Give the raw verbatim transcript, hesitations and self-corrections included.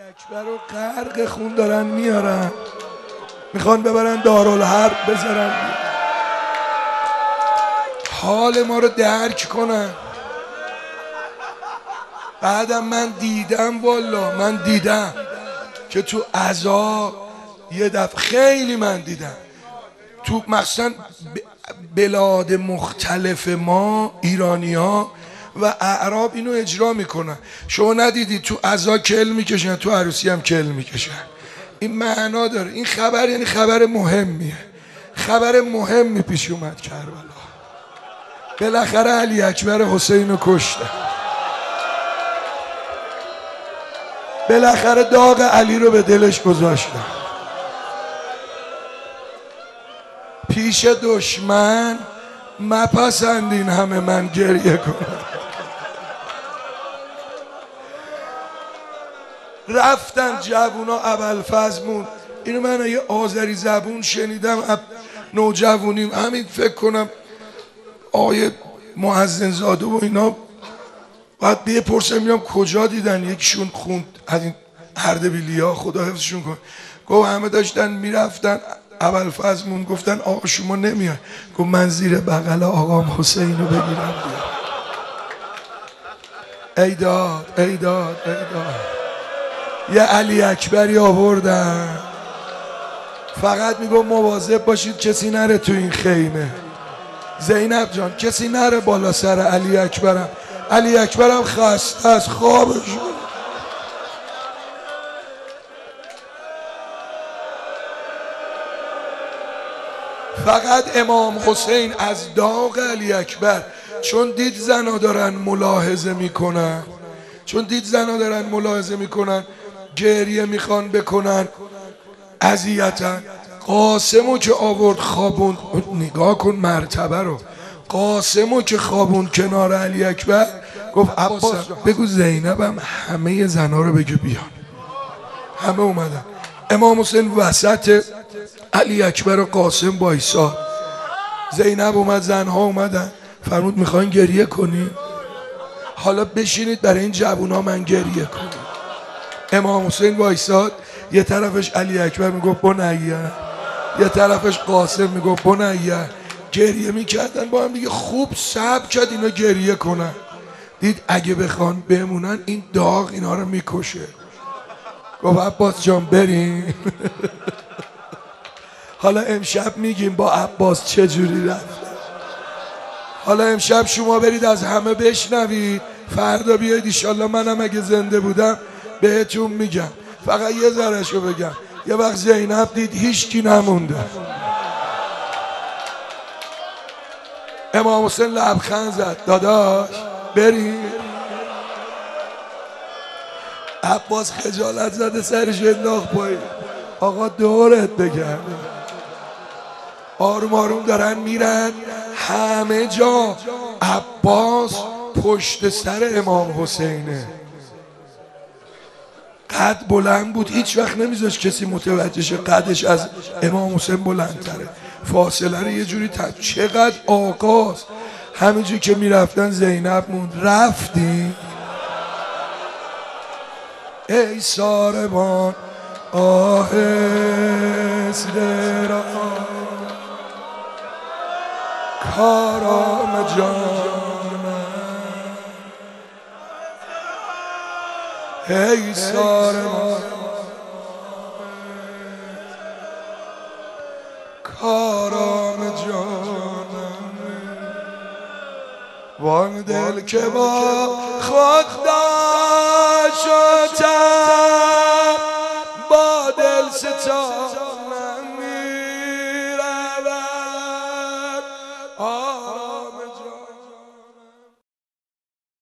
اکبر و غرق خون دارن میارن، میخوان ببرن دارالحرب بذارن حال ما رو درک کنن. بعدم من دیدم، والا من دیدم که تو عزا یه دفعه خیلی من دیدم تو مخصوصا بلاد مختلف ما ایرانی ها و اعراب اینو اجرا میکنن. شما ندیدید تو عزا کل میکشن، تو عروسی هم کل میکشن. این معنا داره. این خبر یعنی خبر مهمیه، خبر مهمی پیش اومد کربلا. بالاخره علی اکبر حسین رو کشتن، بالاخره داغ علی رو به دلش گذاشتن. پیش دشمن مپسندین همه من گریه کنم. رفتن جوونا ابوالفضل. اینو من یه آذری زبون شنیدم نوجوانیم، همین فکر کنم آقای مؤذن زاده و اینا باید بپرسم میام کجا دیدن. یکیشون خوند از این اردبیلیا، خدا حفظشون کنه، گفت همه داشتن میرفتن ابوالفضل گفتن آقا شما نمیای، گفت من زیر بغل آقام حسین رو بگیرم بیام. ای داد ای داد ای داد. یه علی اکبری آوردن، فقط میگم مواظب باشید کسی نره تو این خیمه. زینب جان کسی نره بالا سر علی اکبرم. علی اکبرم خسته از خوابش. فقط امام حسین از داغ علی اکبر، چون دید زنا دارن ملاحظه میکنن، چون دید زنا دارن ملاحظه میکنن گریه میخوان بکنن، اذیتن. قاسمو که آورد خوابون، نگاه کن مرتبه رو، قاسمو که خوابون کنار علی اکبر، گفت عباس بگو زینبم همه زنا رو بگو بیان. همه اومدن. امام حسین وسط علی اکبر و قاسم بایسا. زینب اومد، زنها اومدن، فرمود میخواین گریه کنیم؟ حالا بشینید برای این جوونا من گریه کنیم. امام حسین وایساد، یه طرفش علی اکبر میگفت بنیه، یه طرفش قاسم میگفت بنیه. گریه میکردن با هم دیگه. خوب صبر کرد اینا گریه کنن. دید اگه بخوان بمونن این داغ اینا رو میکشه. گفت عباس جان بریم. حالا امشب میگیم با عباس چجوری رفت. حالا امشب شما برید از همه بشنوید، فردا بیاید ایشالله منم اگه زنده بودم بهتون میگم. فقط یه ذرهشو بگم، یه وقت زینب دید هیچکی نمونده، امام حسین لبخند زد، داداش بریم. عباس خجالت زده سرش انداخت پایین. آقا دورت بگردم. آروم آروم دارن میرن همه جا. عباس پشت سر امام حسینه، قد بلند بود، هیچ وقت نمیذاش کسی متوجه شه قدش از امام حسین بلندتره. فاصله رو یه جوری تب. چقدر آقاست. همینجوری که میرفتن زینب موند. رفتی ای ساربان آهسته را کارام جانم، ای ساربان کارام جانم، وان دل که با خود